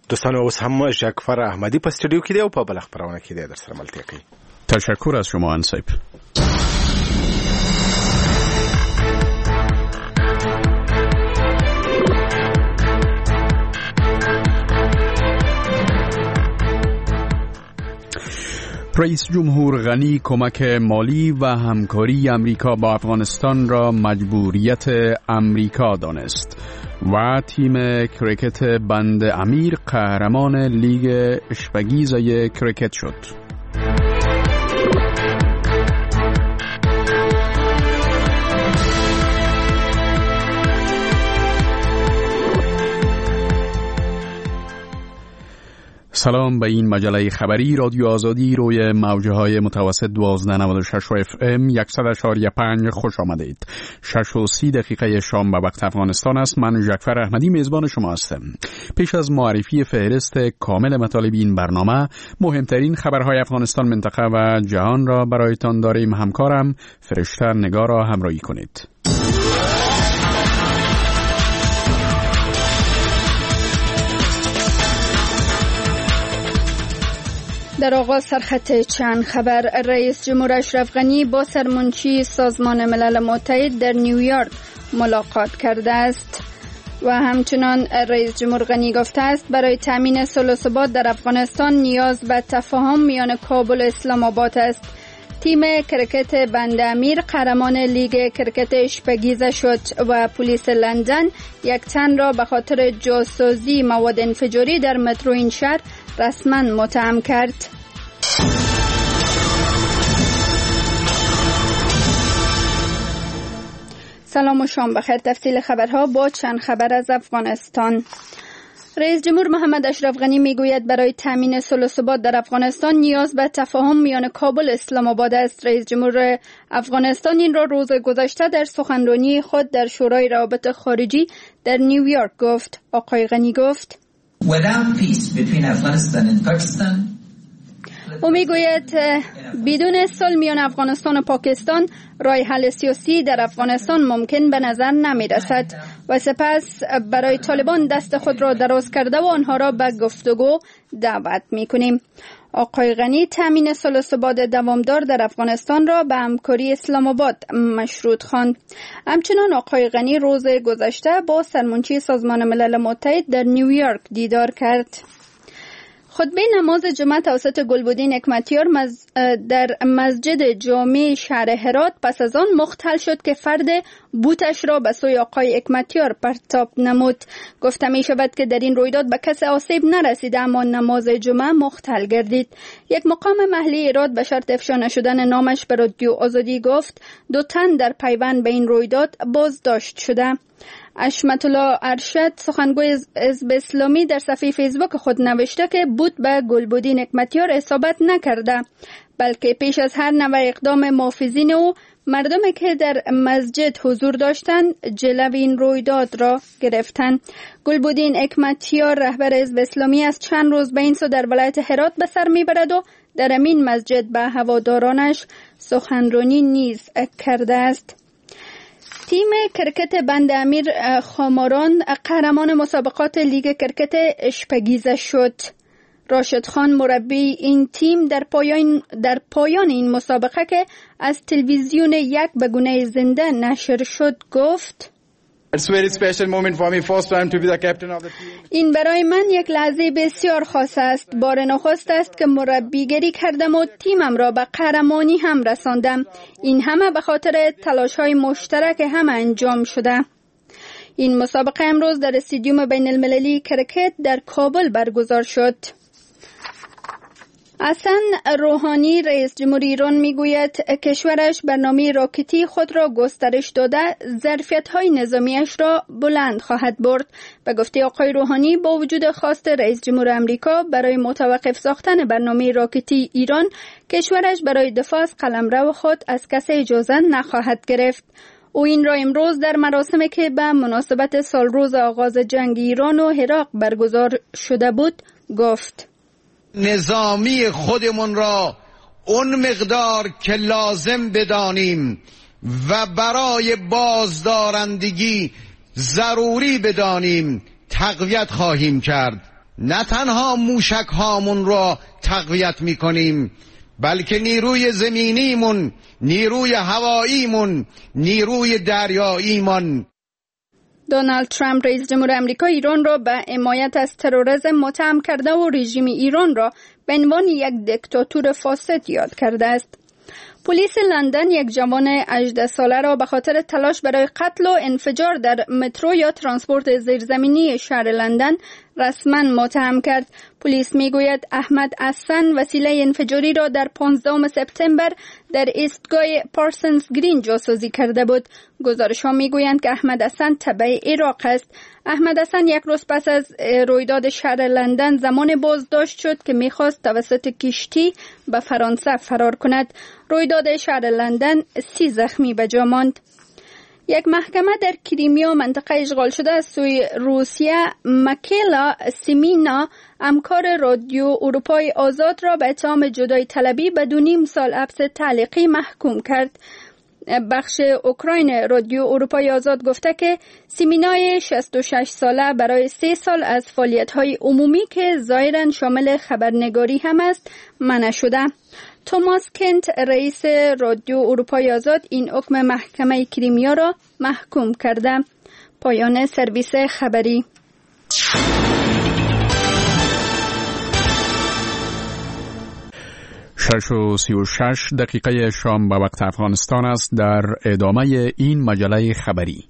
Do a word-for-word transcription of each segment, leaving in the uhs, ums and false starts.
دوستان اوس هم جعفر احمدی په استودیو کې دی او په بل خبرونه کې دی در سره ملتیا کوي. تشکر از شما انصیب. رئیس جمهور غنی کمک مالی و همکاری امریکا با افغانستان را مجبوریت امریکا دانست و تیم کرکت بند امیر قهرمان لیگ اشپگیزه کرکت شد. سلام به این مجله خبری رادیو آزادی روی موجه های متوسط دوازده نود و شش و اف ام صد و اشاری پنج خوش آمدید. شش و سی دقیقه شام به وقت افغانستان است. من جعفر احمدی میزبان شما هستم. پیش از معرفی فهرست کامل مطالب این برنامه، مهمترین خبرهای افغانستان، منطقه و جهان را برایتان داریم. همکارم فرشته نگار را همراهی کنید. در آغاز سرخط چند خبر. رئیس جمهور اشرف غنی با سرمنشی سازمان ملل متحد در نیویورک ملاقات کرده است و همچنان رئیس جمهور غنی گفته است برای تامین صلح و ثبات در افغانستان نیاز به تفاهم میان کابل و اسلام آباد است. تیم کرکت بند امیر قهرمان لیگ کرکت اشپگیزه شد و پلیس لندن یک تن را به خاطر جاسازی مواد انفجاری در مترو این شهر رسما متهم کرد. سلام و شام بخیر. تفصیل خبرها با چند خبر از افغانستان. رئیس جمهور محمد اشرف غنی میگوید برای تامین صلح و ثبات در افغانستان نیاز به تفاهم میان کابل و اسلام آباد است. رئیس جمهور افغانستان این را روز گذشته در سخنرانی خود در شورای روابط خارجی در نیویورک گفت. آقای غنی گفت او میگوید بدون صلح میان افغانستان و پاکستان راه حل سیاسی در افغانستان ممکن به نظر نمی رسد و سپس برای طالبان دست خود را دراز کرده و آنها را به گفتگو دعوت می کنیم. آقای غنی تامین صلح و ثبات دوامدار در افغانستان را به همکاری اسلام آباد مشروط خواند. همچنان آقای غنی روز گذشته با سرمنشی سازمان ملل متحد در نیویورک دیدار کرد. خطبه نماز جمعه توسط گلبدین حکمتیار مز... در مسجد جامع شهر هرات پس از آن مختل شد که فرد بوتش را به سوی آقای حکمتیار پرتاب نمود. گفته می شود که در این رویداد به کسی آسیب نرسیده اما نماز جمعه مختل گردید. یک مقام محلی ایراد به شرط افشا نشدن نامش به رادیو آزادی گفت دو تن در پیوند به این رویداد بازداشت شده. اشمت الله ارشد سخنگوی حزب اسلامی در صفحه فیسبوک خود نوشته که بود به گلبدین حکمتیار اصابت نکرده بلکه پیش از هر نوع اقدام محافظین او مردمی که در مسجد حضور داشتند جلوی این رویداد را گرفتند. گلبدین حکمتیار رهبر حزب اسلامی از چند روز به این سو در ولایت هرات به سر میبرد و در امین مسجد به هوادارانش سخنرانی نیز کرده است. تیم کرکت بند امیر خاماران قهرمان مسابقات لیگ کرکت اشپگیزه شد. راشد خان مربی این تیم در پایان در پایان این مسابقه که از تلویزیون یک به گونه زنده نشر شد گفت It's a very special moment for me, first time to be the captain of the team. این برای من یک لحظه بسیار خاص است. بار نخست است که مربیگری کردم و تیمم را به قهرمانی هم رساندم. این همه به خاطر تلاش‌های مشترک هم انجام شده. این مسابقه امروز در استادیوم بین المللی کرکت در کابل برگزار شد. حسن روحانی رئیس جمهور ایران میگوید کشورش برنامه راکتی خود را گسترش داده ظرفیت‌های نظامیش را بلند خواهد برد. به گفته آقای روحانی با وجود خواست رئیس جمهور آمریکا برای متوقف ساختن برنامه راکتی ایران کشورش برای دفاع از قلمرو خود از کسی اجازه نخواهد گرفت. او این را امروز در مراسمی که به مناسبت سالروز آغاز جنگ ایران و عراق برگزار شده بود گفت نظامی خودمون را اون مقدار که لازم بدانیم و برای بازدارندگی ضروری بدانیم تقویت خواهیم کرد. نه تنها موشک هامون را تقویت میکنیم، بلکه نیروی زمینیمون، نیروی هواییمون، نیروی دریاییمون. دونالد ترامپ رئیس جمهور آمریکا ایران را به حمایت از تروریسم متهم کرده و رژیم ایران را به عنوان یک دیکتاتور فاسد یاد کرده است. پلیس لندن یک جوان هجده ساله را به خاطر تلاش برای قتل و انفجار در مترو یا ترانسپورت زیرزمینی شهر لندن رسما متهم کرد. پلیس میگوید احمد حسن وسیله انفجاری را در پانزدهم سپتامبر در ایستگاه پارسنز گرین جاسوزی کرده بود. گزارش‌ها میگویند که احمد حسن تبع عراق است. احمد حسن یک روز پس از رویداد شهر لندن زمان بازداشت شد که میخواست توسط کشتی به فرانسه فرار کند. رویداد شهر لندن سی زخمی به جا ماند. یک محکمه در کریمیا منطقه اشغال شده از سوی روسیه مکیلا سیمینا همکار رادیو اروپای آزاد را به اتهام جدایی طلبی به دو نیم سال حبس تعلیقی محکوم کرد. بخش اوکراین رادیو اروپای آزاد گفته که سیمینای شصت و شش ساله برای سه سال از فعالیت‌های عمومی که ظاهراً شامل خبرنگاری هم است منع شده. توماس کنت رئیس رادیو اروپای آزاد این حکم محکمه کریمیا را محکوم کرده. پایان سرویس خبری. شش و سی و شش دقیقه شام به وقت افغانستان است. در ادامه این مجله خبری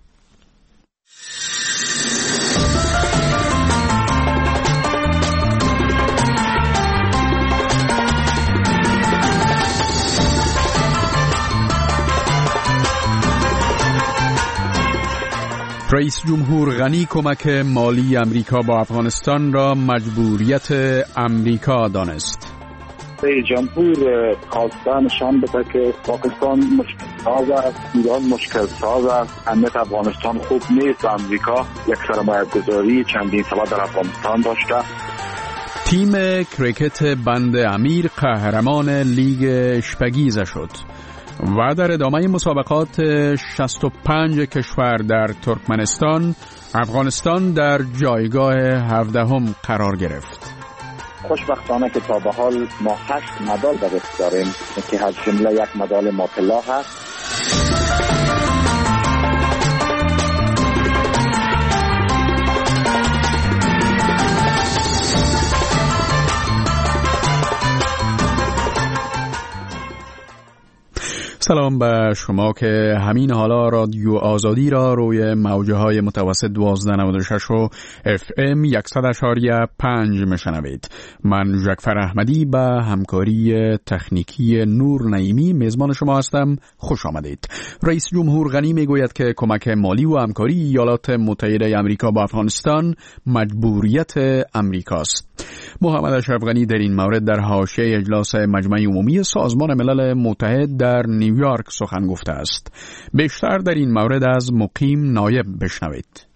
رئیس جمهور غنی کمک مالی امریکا با افغانستان را مجبوریت امریکا دانست. رئیس جمهور خواسته نشان بده که پاکستان مشکل ساز است، ایران مشکل ساز است، امنیت افغانستان خوب نیست. امریکا یک سرمایه گذاری چندین ساله در افغانستان داشته. تیم کریکت بند امیر قهرمان لیگ اشپگیزه شد و در ادامه مسابقات شصت و پنج کشور در ترکمنستان افغانستان در جایگاه هفدهم قرار گرفت. خوشبختانه که تا به حال ما هشت مدال به دست داریم که از جمله یک مدال ما طلا هست. سلام به شما که همین حالا رادیو آزادی را روی موجه های متوسط دوازده نود و شش و اف ام صد اشاریه پنج میشنوید. من جعفر احمدی به همکاری تکنیکی نور نعیمی میزبان شما هستم. خوش آمدید. رئیس جمهور غنی میگوید که کمک مالی و همکاری ایالات متحده آمریکا با افغانستان مجبوریت امریکاست. محمد اشرف غنی در این مورد در حاشیه اجلاس مجمع عمومی سازمان ملل متحد در نیویورک سخن گفته است. بیشتر در این مورد از مقیم نایب بشنوید.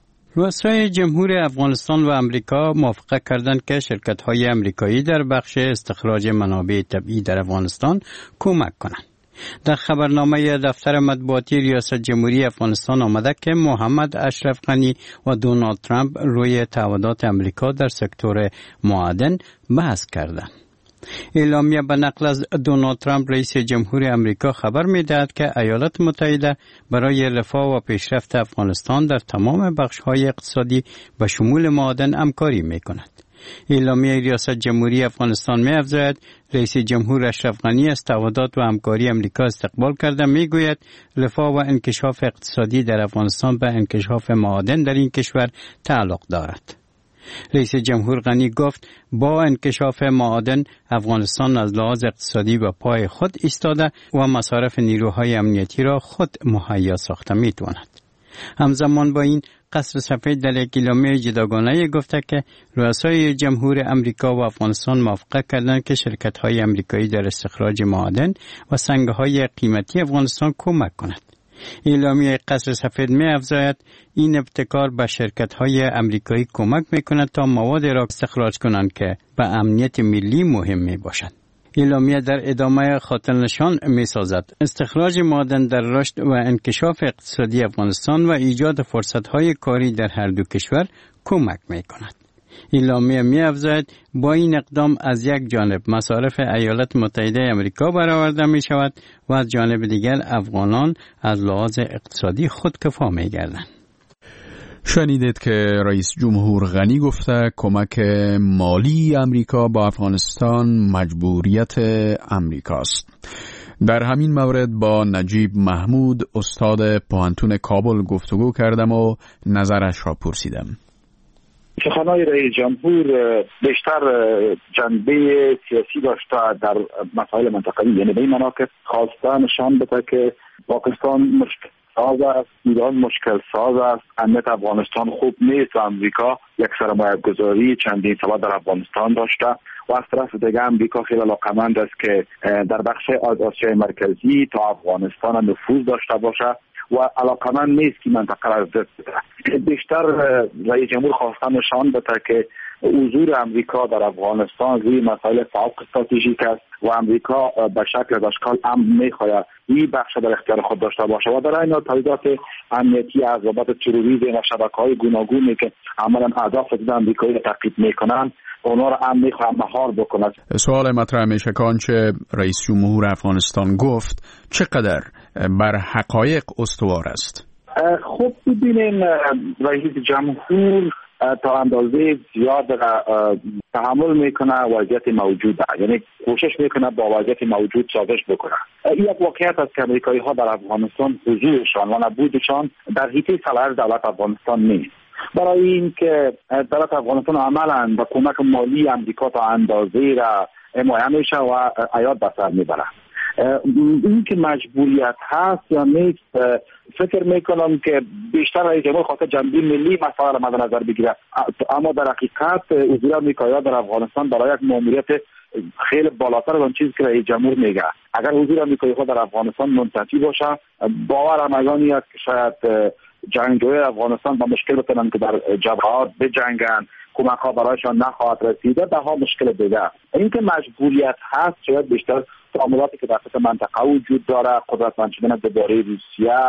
رؤسای جمهور افغانستان و امریکا موافقت کردند که شرکت‌های امریکایی در بخش استخراج منابع طبیعی در افغانستان کمک کنند. در خبرنامه دفتر مطبوعاتی ریاست جمهوری افغانستان آمده که محمد اشرف غنی و دونالد ترامپ روی تعهدات امریکا در سکتور معادن بحث کردند. اعلامیه به نقل از دونالد ترامپ رئیس جمهور امریکا خبر می‌دهد که ایالات متحده برای رفاه و پیشرفت افغانستان در تمام بخش‌های اقتصادی به شمول معادن همکاری می‌کند. اعلامیه ریاست جمهوری افغانستان می‌افزاید رئیس جمهور اشرف غنی از تعهدات و همکاری امریکا استقبال کرده. میگوید رفاه و انکشاف اقتصادی در افغانستان به انکشاف معادن در این کشور تعلق دارد. رئیس جمهور غنی گفت با انکشاف معادن افغانستان از لحاظ اقتصادی به پای خود ایستاده و مصارف نیروهای امنیتی را خود مهیا ساخته می‌تواند. همزمان با این قصر سفید در یک اعلامیه جداگانه گفته که رؤسای جمهور امریکا و افغانستان موافقت کردند که شرکت‌های امریکایی در استخراج معادن و سنگ‌های قیمتی افغانستان کمک کند. اعلامیه قصر سفید می‌افزاید این ابتکار به شرکت‌های امریکایی کمک می‌کند تا مواد را استخراج کنند که به امنیت ملی مهم می‌باشد. اعلامیه در ادامه خاطر نشان می‌سازد استخراج معادن در رشد و انکشاف اقتصادی افغانستان و ایجاد فرصت‌های کاری در هر دو کشور کمک می‌کند. اعلامیه می‌افزاید با این اقدام از یک جانب مصارف ایالات متحده آمریکا برآورده می شود و از جانب دیگر افغانان از لحاظ اقتصادی خودکفا می گردند. شنیدید که رئیس جمهور غنی گفته کمک مالی آمریکا با افغانستان مجبوریت آمریکاست. در همین مورد با نجیب محمود استاد پوهنتون کابل گفتگو کردم و نظرش را پرسیدم. سخنهای رئیس جمهور بیشتر جنبه سیاسی داشته در مسائل منطقه‌ای، یعنی به این معنا که خواسته نشان بده که پاکستان مشکل ساز است، ایران مشکل ساز است، امنیت افغانستان خوب نیست و امریکا یک سرمایه‌گذاری چندین سال در افغانستان داشته و از طرف دیگه امریکا خیلی علاقه‌مند است که در بخش آسیای مرکزی تا افغانستان نفوذ داشته باشه و علاقمند نیست که منطقه را از دست بده. بیشتر رئیس جمهور خواسته نشان بده که حضور امریکا در افغانستان روی مسائل فوق استراتژیک است و امریکا به شکل از اشکال امن میخواهد این بخش در اختیار خود داشته باشه و در این حال تهدیدات امنیتی از بابت تروریسم و شبکه‌های گوناگونی که عملاً اهداف ضد امریکایی را تعقیب میکنند اونا را امن میخواهد مهار بکند. سوال مطرح میشه که آنچه رئیس جمهور افغانستان گفت چقدر بر حقایق استوار است؟ خب ببینیم رئیس جمهور تا اندازه زیاد تحمل میکنه وضعیت موجوده، یعنی کوشش میکنه با وضعیت موجود سازش بکنه. این یک واقعیت است که امریکایی ها در افغانستان حضورشان و نبودشان در حیطه صلاحیت دولت افغانستان نیست. برای اینکه دولت افغانستان عملاً با کمک مالی امریکا تا اندازه را حمایت میشه و عیاد به سر میبره. این که مجبوریت هست یا نیست فکر میکنم که بیشتر رئیس جمهور خاطر جنبه ملی مسائل را مد نظر بگیره، اما در حقیقت حضور امریکایی در افغانستان برای یک ماموریت خیلی بالاتر از آن چیزی که رئیس جمهور میگه. اگر حضور امریکایی در افغانستان منتفی باشه باورم از آن است که شاید جنگجوی افغانستان با مشکل بتونن که در جبهات بجنگن، کمک ها برایشان نخواهد رسیده، ده ها مشکل دیگه. اینکه مجبوریت هست شاید بیشتر تعاملاتی که در سطح منطقه وجود داره، قدرتمند شدن دوباره روسیه،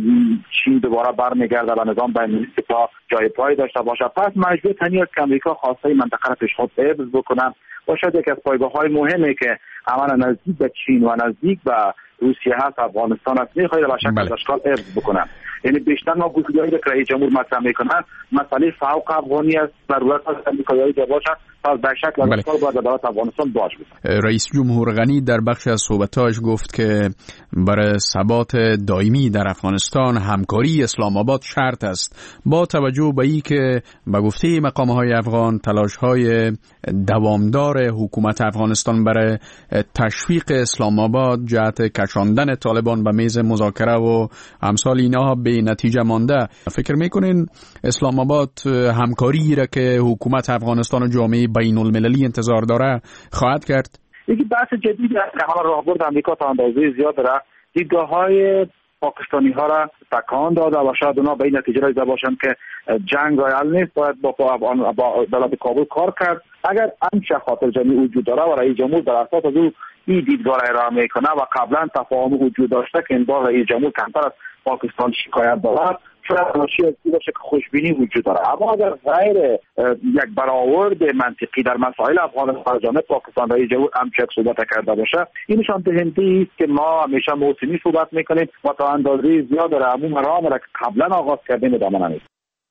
چین دوباره برمیگرده به نظام بین‌المللی تا جای پای داشته باشه. پس مجبوریت همین است که امریکا خواسته منطقه را پیش خود حفظ بکنه و شاید یکی از پایگاه‌های مهمی که عملا نزدیک به چین و نزدیک به روسیه هست افغانستان است می‌خواد به شکل از اشکال حفظ بکنه. یعنی بیشتر ما گفتگوهایی که رئیس جمهور مطرح میکنن مسئله فوق افغانی است، ضرورت است امریکایی که باشد تا به شکل از اشکال باید دولت افغانستان باش بکنه. رئیس جمهور غنی در بخش از صحبتاش گفت که برای ثبات دائمی در افغانستان همکاری اسلام آباد شرط است، با توجه به این که به گفته مقام‌های افغان تلاش‌های دوامدار حکومت افغانستان برای تشویق اسلام آباد جهت کشاندن طالبان به میز مذاکره و امثال اینها به نتیجه مانده. فکر میکنین اسلام آباد همکاری را که حکومت افغانستان و جامعه بین المللی انتظار داره خواهد کرد؟ یکی بحث جدید است که حالا راهبرد امریکا تا اندازه زیاد را دیدگاه‌های پاکستانی ها را تکان داده و شاید اونا به این نتیجه رسیده باشند که جنگ رایل نیست، باید با, با, با دولت کابل کار کرد. اگر همچه خاطر جمعی وجود داره و رئیس جمهور در اساس از او این دیدگاه را ارائه میکنه و قبلا تفاهم وجود داشته که این بار رئیس جمهور کمتر از پاکستان شکایت دارد، شاید ناشی از این باشه که خوشبینی وجود داره. اما اگر غیر یک برآورد منطقی در مسائل افغانستان جانب پاکستان رئیس جمهور همچنین صحبت کرده باشه، این نشان دهنده است که ما همیشه موسمی صحبت میکنیم و تا اندازه زیاد در عموم راه را که قبلا آغاز کردیم ادامه نمیدیم.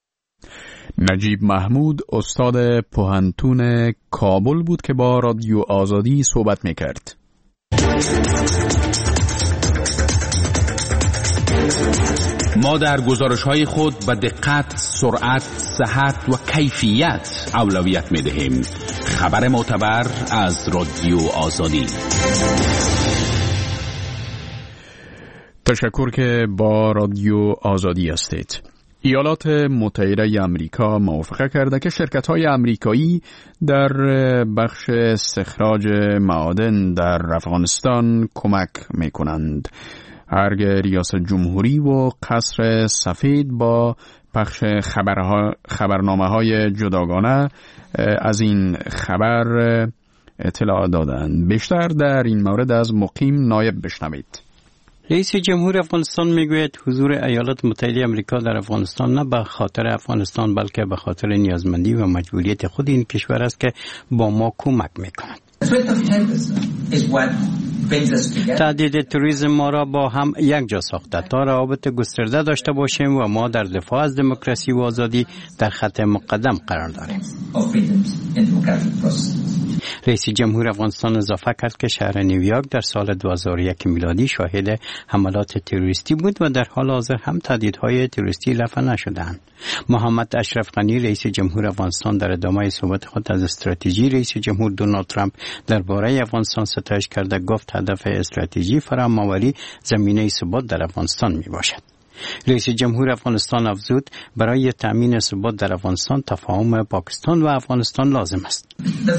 نجیب محمود استاد پوهنتون کابل بود که با رادیو آزادی صحبت میکرد. ما در گزارش‌های خود به دقت، سرعت، صحت و کیفیت اولویت می‌دهیم. خبر معتبر از رادیو آزادی. تشکر که با رادیو آزادی هستید. ایالات متحده آمریکا موافقه کرده که شرکت‌های آمریکایی در بخش استخراج معادن در افغانستان کمک می‌کنند. ارگ ریاست جمهوری و قصر سفید با پخش خبرها خبرنامه‌های جداگانه از این خبر اطلاع دادند. بیشتر در این مورد از مقیم نایب بشنوید. رئیس جمهور افغانستان میگوید حضور ایالات متحده آمریکا در افغانستان نه به خاطر افغانستان بلکه به خاطر نیازمندی و مجبوریت خود این کشور است که با ما کمک میکند. تهدید تروریسم ما را با هم یک جا ساخته تا روابط گسترده داشته باشیم و ما در دفاع از دموکراسی و آزادی در خط مقدم قرار داریم. رئیس جمهور افغانستان اضافه کرد که شهر نیویورک در سال دو هزار و یک میلادی شاهد حملات تروریستی بود و در حال حاضر هم تهدیدهای تروریستی رفع نشده‌اند. محمد اشرف غنی رئیس جمهور افغانستان در ادامه صحبت خود از استراتژی رئیس جمهور دونالد ترامپ درباره افغانستان ستایش کرده گفت هدف استراتژی فرام‌آوری زمینه ثبات در افغانستان میباشد. رئیس جمهور افغانستان افزود برای تأمین ثبات در افغانستان تفاهم پاکستان و افغانستان لازم است.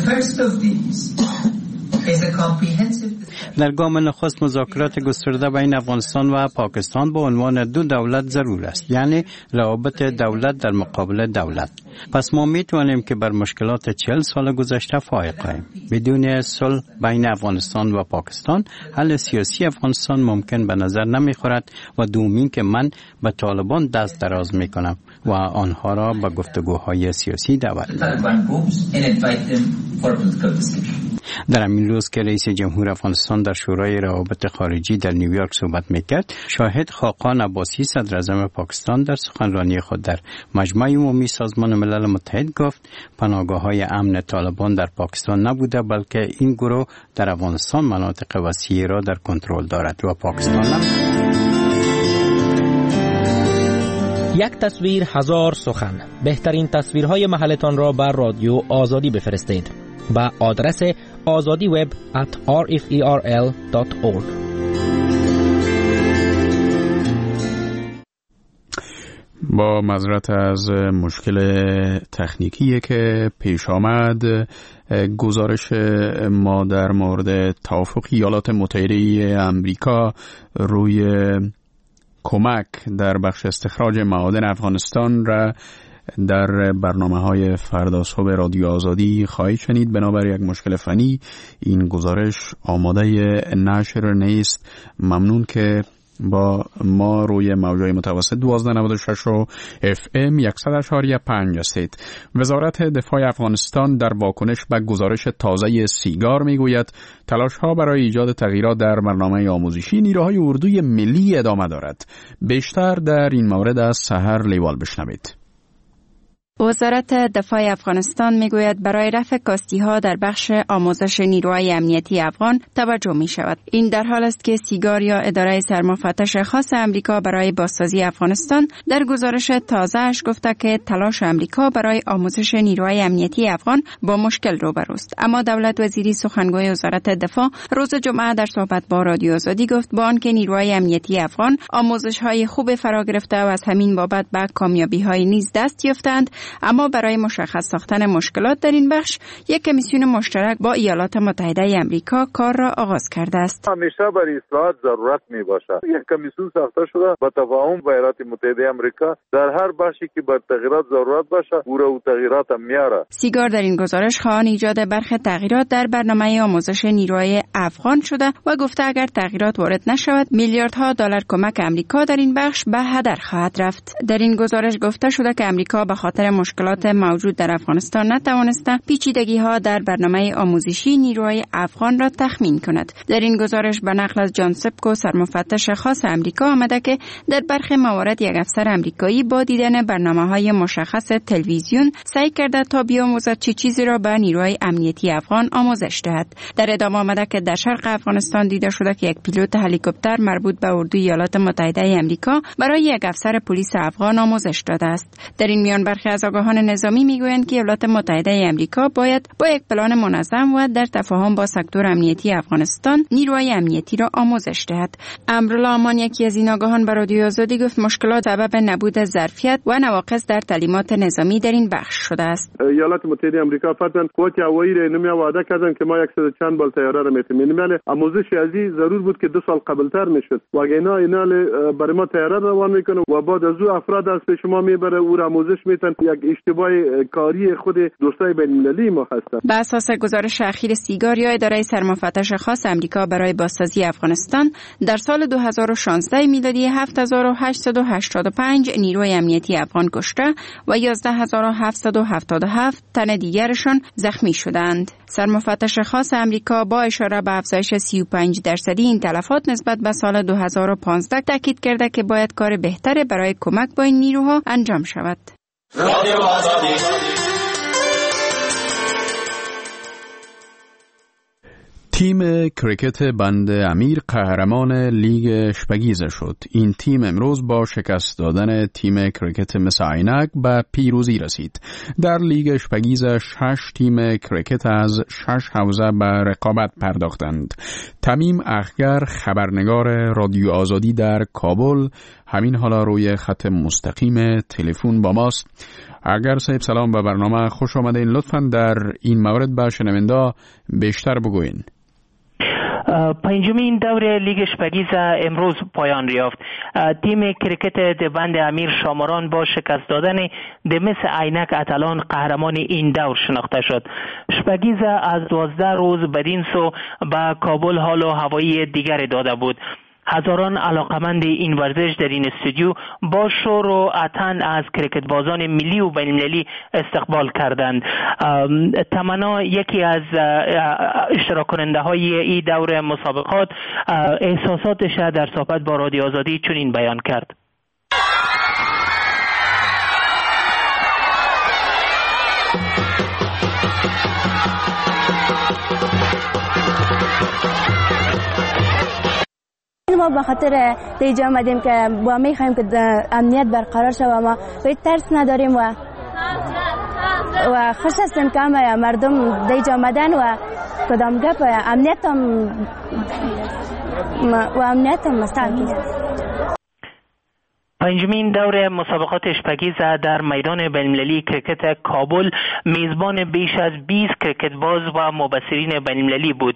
در گام نخست مذاکرات گسترده بین افغانستان و پاکستان به عنوان دو دولت ضرور است، یعنی روابط دولت در مقابل دولت. پس ما میتوانیم که بر مشکلات چهل سال گذشته فائق آییم. بدون صلح بین افغانستان و پاکستان حل سیاسی افغانستان ممکن به نظر نمیخورد و دومین که من به طالبان دست دراز میکنم و آنها را به گفتگوهای سیاسی دعوت میکنم. در همین روز که رئیس جمهور افغانستان در شورای روابط خارجی در نیویورک صحبت میکرد، شاهد خاقان عباسی صدر اعظم پاکستان در سخنرانی خود در مجمع عمومی سازمان ملل متحد گفت پناهگاه‌های امن طالبان در پاکستان نبوده بلکه این گروه در افغانستان مناطق وسیعی را در کنترل دارد و پاکستان هم. یک تصویر هزار سخن. بهترین تصویرهای محلتان را بر رادیو آزادی بفرستید با آدرس آزادی وب ات آر اف ای آر ال دات اورگ. با معذرت از مشکل تکنیکی که پیش آمد، گزارش ما در مورد توافق ایالات متحده آمریکا روی کمک در بخش استخراج معادن افغانستان را در برنامه‌های فردا صبح رادیو آزادی خواهید شنید. بنابر یک مشکل فنی این گزارش آماده نشر نیست. ممنون که با ما روی موج‌های متوسط دوازده نود و شش و اف ام صد و پنج هستید. وزارت دفاع افغانستان در واکنش به گزارش تازه سیگار میگوید تلاش‌ها برای ایجاد تغییرات در برنامه آموزشی نیروهای اردوی ملی ادامه دارد. بیشتر در این مورد از سحر لیوال بشنوید. وزارت دفاع افغانستان میگوید برای رفع کاستی‌ها در بخش آموزش نیروهای امنیتی افغان توجه می شود. این در حال است که سیگار یا اداره سرمفتش خاص امریکا برای بازسازی افغانستان در گزارش تازه‌اش گفته که تلاش امریکا برای آموزش نیروهای امنیتی افغان با مشکل روبروست. اما دولت وزیری سخنگوی وزارت دفاع روز جمعه در صحبت با رادیو آزادی گفت با آنکه نیروهای امنیتی افغان آموزش‌های خوب فرا گرفته و از همین بابت به کامیابی‌های نیز دست یافتند، اما برای مشخص ساختن مشکلات در این بخش یک کمیسیون مشترک با ایالات متحده آمریکا کار را آغاز کرده است. همیشه برای اصلاحات ضرورت می باشد. یک کمیسیون ساخته شده با تفاهم با ایالات متحده آمریکا در هر بخشی که بر تغییرات ضرورت باشه پورا و تغییرات هم میاره. سیگار در این گزارش خواهان ایجاد برخی تغییرات در برنامه آموزش نیروهای افغان شده و گفته اگر تغییرات وارد نشود میلیاردها دلار کمک امریکا در این بخش به هدر خواهد رفت. در این گزارش گفته شده که امریکا به خاطر مشکلات موجود در افغانستان نتوانسته پیچیدگی‌ها در برنامه آموزشی نیروهای افغان را تخمین کند. در این گزارش به نقل از جان سپکو سرمفتش خاص امریکا آمده که در برخی موارد یک افسر امریکایی با دیدن برنامه‌های مشخص تلویزیون سعی کرده تا بیاموزد چه چیزی را به نیروهای امنیتی افغان آموزش دهد. در ادامه آمده که در شرق افغانستان دیده شده که یک پیلوت هلیکوپتر مربوط به اردوی ایالات متحده آمریکا برای یک افسر پلیس افغان آموزش داده است. در این میان برخی از آگاهان نظامی میگویند که ایالات متحده آمریکا باید با یک پلان منظم و در تفاهم با سکتور امنیتی افغانستان نیروهای امنیتی را آموزش دهد. امرالله امان یکی از این آگاهان به رادیو آزادی گفت مشکلات سبب نبود ظرفیت و نواقص در تعلیمات نظامی در این بخش شده است. ایالات متحده آمریکا فرضاً قوت هوایی را نمی وعده کردند که ما صد چند بال طیاره را میتونیم. یعنی آموزش ازی ضرور بود که دو سال قبلتر میشد. و اینا اینا برای ما طیاره روان میکنه و بعد از او افراد از شما میبره او را آموزش میتن. یک اشتباه کاری خود دوستای بین‌المللی ما هستند. بر اساس گزارش اخیر سیگار یا اداره سرمفتش خاص امریکا برای بازسازی افغانستان در سال دو هزار و شانزده میلادی هفت هزار و هشتصد و هشتاد و پنج نیروی امنیتی افغان کشته و یازده هزار و هفتصد و هفتاد و هفت تن دیگرشان زخمی شدند. سرمفتش خاص امریکا با اشاره به افزایش سی و پنج درصدی این تلفات نسبت به سال دو هزار و پانزده تاکید کرده که باید کار بهتری برای کمک با این نیروها انجام شود. تیم کریکت بند امیر قهرمان لیگ شپگیزه شد. این تیم امروز با شکست دادن تیم کریکت مس عینک به پیروزی رسید. در لیگ شپگیزه شش تیم کریکت از شش حوزه به رقابت پرداختند. تمیم اخگر خبرنگار رادیو آزادی در کابل همین حالا روی خط مستقیم تلفن با ماست. اگر صاحب سلام به برنامه خوش آمدین. لطفاً در این مورد به شنونده بیشتر بگوین. پنجمین دور لیگ شپگیزه امروز پایان یافت. تیم کریکت بند امیر شامران با شکست دادن مس عینک اتلان قهرمان این دور شناخته شد. شپگیزه از دوازده روز بدین سو به کابل حال و هوایی دیگر داده بود. هزاران علاقمند این ورزش در این استودیو با شور و عطن از کرکت بازان ملی و بین‌المللی استقبال کردند. تمنا یکی از اشتراک کننده های این دور مسابقات احساساتش در صحبت با رادیو آزادی چنین بیان کرد. ما به خاطر دیجا آمدیم که با میخوایم که امنیت برقرار شود و ما باید ترس نداریم و و خوش هستیم که همه مردم دیجا آمدن و کدام گپ امنیت هم و امنیت هم مستقل. پنجمین دور مسابقات شپگیزه در میدان بین‌المللی کرکت کابل میزبان بیش از بیست کرکت باز و مبصرین بین‌المللی بود.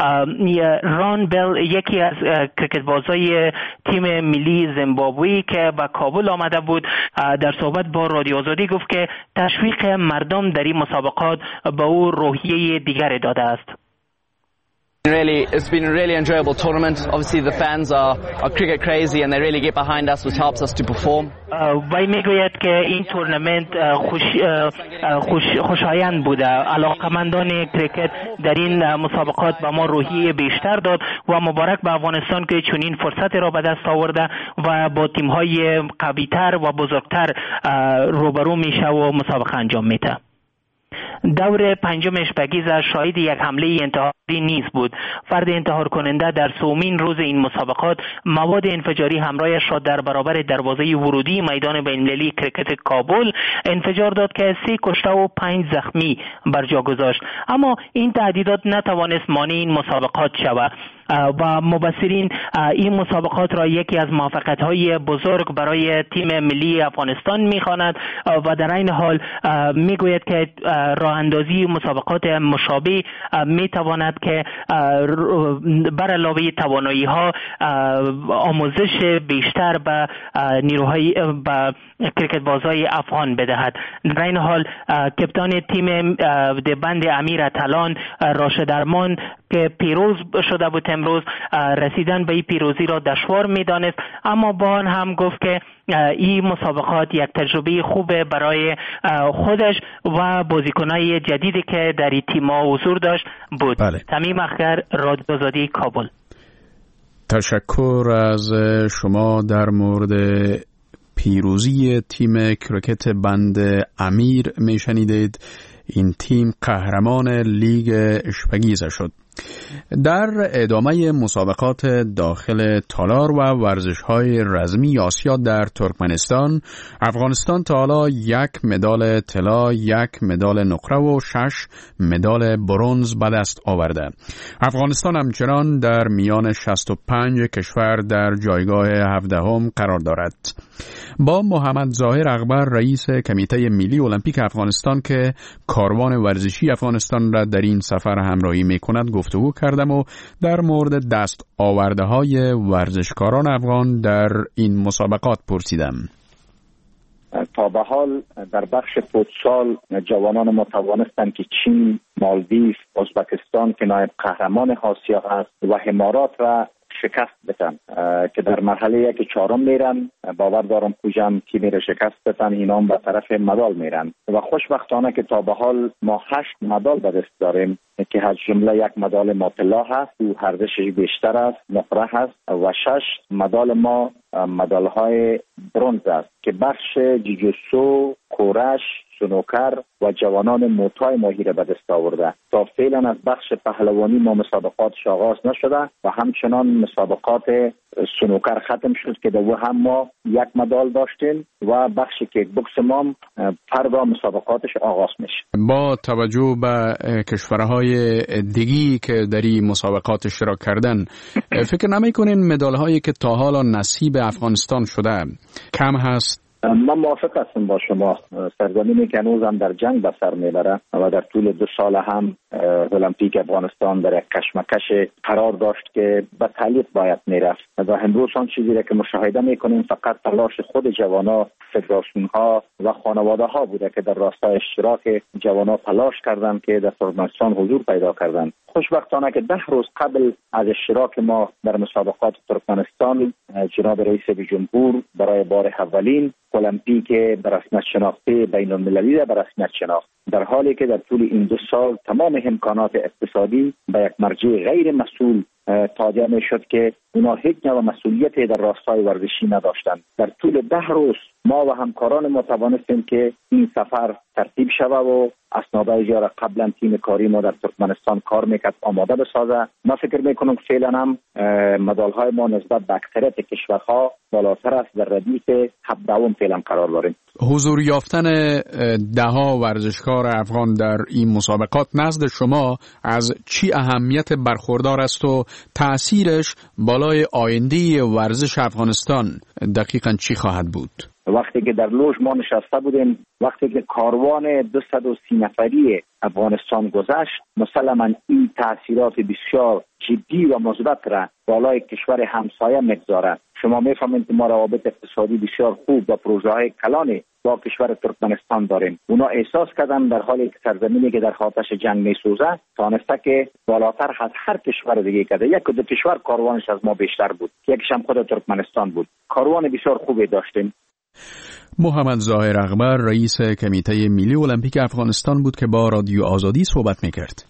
ران بل یکی از کرکت بازای تیم ملی زیمبابوی که به کابل آمده بود در صحبت با رادیو آزادی گفت که تشویق مردم در این مسابقات به او روحیه دیگر داده است. Really, it's been a really enjoyable tournament. Obviously, the fans are, are cricket crazy and they really get behind us, which helps us to perform. وی میگوید که این تورنمنت خوش خوش خوشایند بوده. علاقمندان کرکت در این مسابقات به ما روحیه بیشتر داد و مبارک به افغانستان که چنین فرصت را به دست آورده و با تیم‌های قوی‌تر و بزرگتر روبرو میشه و مسابقه انجام میده. دور پنجم شپگیزه شاهد یک حمله انتحاری نیز بود. فرد انتحار کننده در سومین روز این مسابقات مواد انفجاری همراهش را در برابر دروازه ورودی میدان بین‌المللی کرکت کابل انفجار داد که سه کشته و پنج زخمی بر جا گذاشت. اما این تهدیدات نتوانست مانع این مسابقات شود و مبصرین این مسابقات را یکی از موفقیت‌های بزرگ برای تیم ملی افغانستان می‌خواند و در این حال می‌گوید که راه اندازی مسابقات مشابه می‌تواند که بر علاوه توانایی‌ها آموزش بیشتر به نیروهای به کرکت بازای افغان بدهد. در این حال کپتان تیم بند امیر اتلان راشد ارمان که پیروز شده بود امروز رسیدن به این پیروزی را دشوار می‌دانست، اما با آن هم گفت که این مسابقات یک تجربه خوبه برای خودش و بازیکنای جدیدی که در این تیم‌ها حضور داشت بود. بله. تمیم اخگر رادیو آزادی کابل. تشکر از شما در مورد پیروزی تیم کرکت بند امیر میشنیدید. این تیم قهرمان لیگ شپگیزه شد. در ادامه مسابقات داخل تالار و ورزش‌های رزمی آسیا در ترکمنستان، افغانستان تا حالا یک مدال طلا، یک مدال نقره و شش مدال برنز به دست آورده. افغانستان همچنان در میان شصت و پنج کشور در جایگاه هفدهم قرار دارد. با محمد ظاهر اغبر رئیس کمیته ملی المپیک افغانستان که کاروان ورزشی افغانستان را در این سفر همراهی می‌کند گفتگو کردم و در مورد دست آورده های ورزشکاران افغان در این مسابقات پرسیدم. تا به حال در بخش فوتسال جوانان ما توانستند که چین، مالدیو، ازبکستان که نایب قهرمان آسیا هست و امارات را شکست بدن که در مرحله یک چهارم میرن. باور دارم کجا تیمی را شکست بدن اینا هم به طرف مدال میرن و خوشبختانه که تا به حال ما هشت مدال به دست داریم که از جمله یک مدال ما طلا هست و ارزشش بیشتر است، نقره هست و شش مدال ما مدال های برنز است که بخش جوجوتسو، کورش، سنوکر و جوانان موتای ماهی را به دست آورده. تا فعلا از بخش پهلوانی ما مسابقاتش آغاز نشده و همچنان مسابقات سنوکر ختم شد که در هم ما یک مدال داشتیم و بخش کیک بوکس ما فردا مسابقاتش آغاز میشه. با توجه به کشورهای دیگی که در این مسابقات اشتراک کردن، فکر نمی‌کنین مدال هایی که تا حالا نصیب افغانستان شده کم هست؟ من موافق هستم با شما. سرزمینی که هنوز هم در جنگ به سر میبره و در طول دو سال هم المپیک افغانستان در یک کشمکش قرار داشت که به تعلیق باید میرفت و امروز آن چیزی را که مشاهده میکنیم فقط تلاش خود جوانا، فدراسیون ها و خانواده ها بوده که در راستای اشتراک جوانا تلاش کردند که در ترکمنستان حضور پیدا کردند. خوشبختانه که ده روز قبل از اشتراک ما در مسابقات ترکمنستان جناب رئیس جمهور برای بار اولین المپیک به رسمیت شناخته بین المللی را به رسمیت شناخت، در حالی که در طول این دو سال تمام امکانات اقتصادی به یک مرجع غیر مسئول تابع می شد که اونا هیچ نوع مسئولیتی در راستای ورزشی نداشتند. در طول ده روز ما و همکاران ما توانستیم که این سفر ترتیب شوه و اسنادهای جا را قبلا تیم کاری ما در ترکمنستان کار میکرد آماده بسازه. من فکر میکنم فعلا هم مدالهای ما نسبت به اکثریت کشورها بالاتر است، در ردیف هفدهم فعلا قرار داریم. حضور یافتن دهها ورزشکار افغان در این مسابقات نزد شما از چی اهمیت برخوردار است و تأثیرش بالای آینده ورزش افغانستان دقیقاً چی خواهد بود؟ وقتی که در لوژ ما نشسته بودیم، وقتی که کاروان دویست و سی نفری افغانستان گذشت، مسلماً این تأثیرات بسیار جدی و مثبت را بالای کشور همسایه میگذارد. شما میفهمید که ما روابط اقتصادی بسیار خوب و پروژه های کلانی با کشور ترکمنستان داریم. اونا احساس کردن در حالی که سرزمینی که در آتش جنگ میسوزه تانسته که بالاتر از هر کشور دیگه کرده. یک دو کشور کاروانش از ما بیشتر بود، یکیش هم خود ترکمنستان بود. کاروان بسیار خوبی داشتیم. محمد ظاهر اغبر رئیس کمیته ملی المپیک افغانستان بود که با رادیو آزادی صحبت میکرد.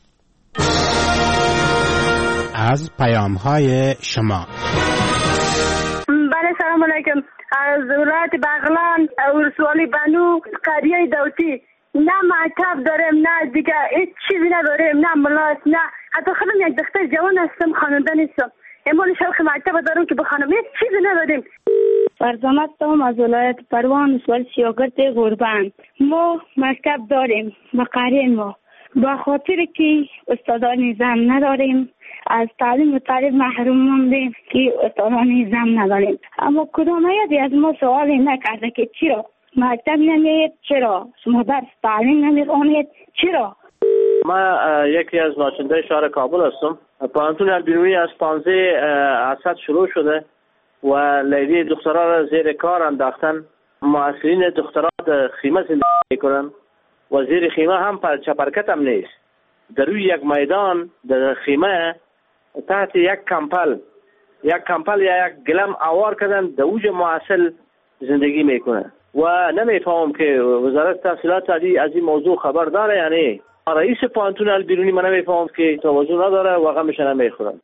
از پیام‌های شما. بله سلام علیکم. از ولایت بغلان ولسوالی بنو قریه داوطی نه مکتب داریم، نه دیگه هیچ چیزی نداریم، نه ملاس، نه حتی خودم یک دختر جوان هستم، خواننده نیستم. امال شرخ مکتب دارم که بخوانم، هیچ چیزی نداریم. فرزامت تام از ولایت پروان ولسوالی سیاگرد غربند. ما مکتب داریم مقرین ما با خاطر که استادان زن نداریم، از تعلیم و تعلیم محروم موندیم که استادان زن نداریم. اما کدام یکی از ما سوالی نکرده که چرا مکتب نمیید، چرا شما درس تعلیم نمیخوانید، چرا؟ ما یکی از ناچنده شهر کابل هستم. پانتون البینوی از پانزده اسد شروع شده و لیلی دخترها را زیر کار انداختن. معسرین دخترها خیمه زندگی میکنن و زیر خیمه هم چپرکت هم نیست. در روی یک میدان در خیمه تحت یک کمپل یک کمپل یا یک گلم آوار کردن، در اوج معسل زندگی میکنه و نمیفهم که وزارت تحصیلات عالی از این موضوع خبر داره یا نه. رئیس پانتون البیرونی من نمیفهم که توجه نداره و غمش نمیخورن.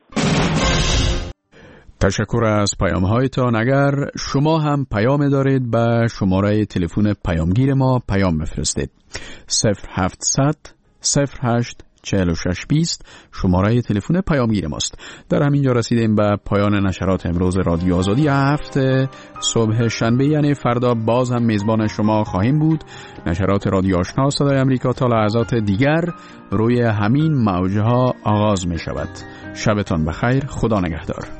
تشکر از پیام هایتان. اگر شما هم پیام دارید به شماره تلفن پیامگیر ما پیام بفرستید. صفر هفتصد صفر هشت چهل و شش بیست شماره تلفن پیامگیر ماست. در همین جا رسیدیم به پایان نشرات امروز رادیو آزادی هفته صبح شنبه، یعنی فردا باز هم میزبان شما خواهیم بود. نشرات رادیو آشنا صدای امریکا تا لحظات دیگر روی همین موجها آغاز می شود. شبتان بخیر. خدا نگهدار.